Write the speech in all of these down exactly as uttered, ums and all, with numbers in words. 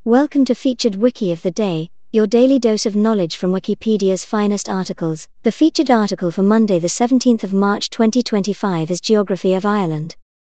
Welcome to Featured Wiki of the Day, your daily dose of knowledge from Wikipedia's finest articles. The featured article for Monday the seventeenth of March twenty twenty-five is Geography of Ireland.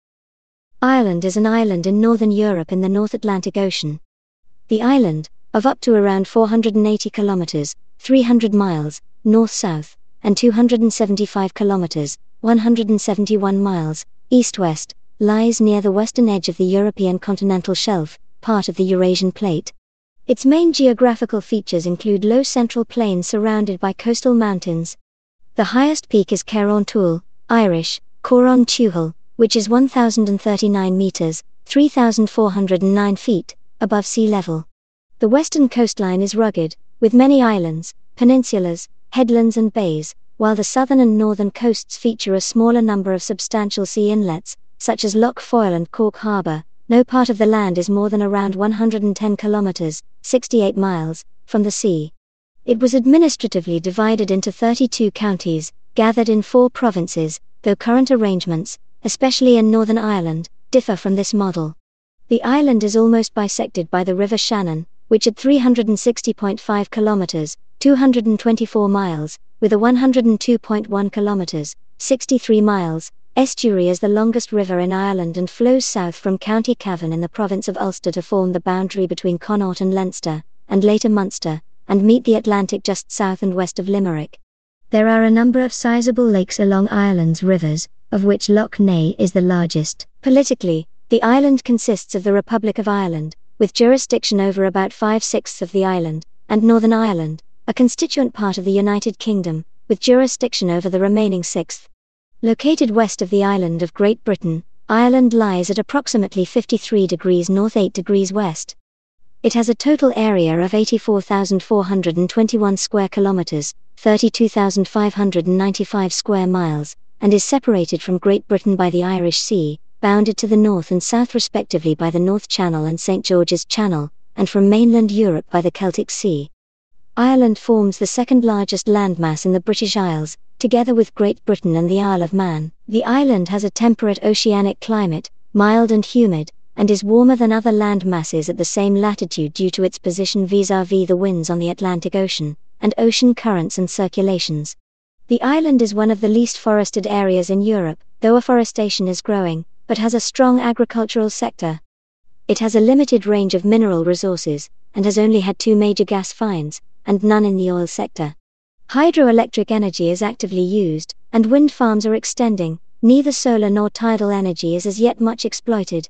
Ireland is an island in northern Europe in the North Atlantic Ocean. The island, of up to around four hundred eighty kilometers, three hundred miles, north-south, and two hundred seventy-five kilometers, one hundred seventy-one miles, east-west, lies near the western edge of the European continental shelf, part of the Eurasian Plate. Its main geographical features include low central plains surrounded by coastal mountains. The highest peak is Cairn Túil, Irish, Coron Tuathal, which is one thousand thirty-nine meters, three thousand four hundred nine feet, above sea level. The western coastline is rugged, with many islands, peninsulas, headlands and bays, while the southern and northern coasts feature a smaller number of substantial sea inlets, such as Lough Foyle and Cork Harbour. No part of the land is more than around one hundred ten kilometers, sixty-eight miles, from the sea. It was administratively divided into thirty-two counties, gathered in four provinces, though current arrangements, especially in Northern Ireland, differ from this model. The island is almost bisected by the River Shannon, which at three hundred sixty point five kilometers, two hundred twenty-four miles, with a one hundred two point one kilometers, sixty-three miles, estuary is the longest river in Ireland and flows south from County Cavan in the province of Ulster to form the boundary between Connaught and Leinster, and later Munster, and meet the Atlantic just south and west of Limerick. There are a number of sizable lakes along Ireland's rivers, of which Lough Neagh is the largest. Politically, the island consists of the Republic of Ireland, with jurisdiction over about five-sixths of the island, and Northern Ireland, a constituent part of the United Kingdom, with jurisdiction over the remaining sixth. Located west of the island of Great Britain, Ireland lies at approximately fifty-three degrees north eight degrees west. It has a total area of eighty-four thousand four hundred twenty-one square kilometers, thirty-two thousand five hundred ninety-five square miles, and is separated from Great Britain by the Irish Sea, bounded to the north and south respectively by the North Channel and Saint George's Channel, and from mainland Europe by the Celtic Sea. Ireland forms the second largest landmass in the British Isles, together with Great Britain and the Isle of Man. The island has a temperate oceanic climate, mild and humid, and is warmer than other land masses at the same latitude due to its position vis-à-vis the winds on the Atlantic Ocean, and ocean currents and circulations. The island is one of the least forested areas in Europe, though afforestation is growing, but has a strong agricultural sector. It has a limited range of mineral resources, and has only had two major gas finds, and none in the oil sector. Hydroelectric energy is actively used, and wind farms are extending. Neither solar nor tidal energy is as yet much exploited.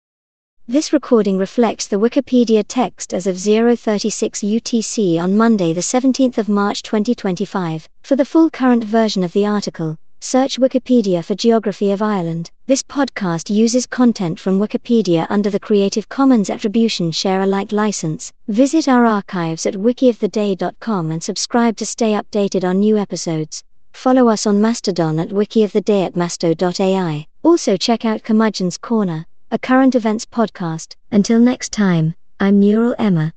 This recording reflects the Wikipedia text as of zero thirty-six U T C on Monday the seventeenth of March twenty twenty-five. For the full current version of the article, search Wikipedia for Geography of Ireland. This podcast uses content from Wikipedia under the Creative Commons Attribution Share Alike license. Visit our archives at wiki of the day dot com and subscribe to stay updated on new episodes. Follow us on Mastodon at wikioftheday at masto dot A I. Also check out Curmudgeon's Corner, a current events podcast. Until next time, I'm Neural Emma.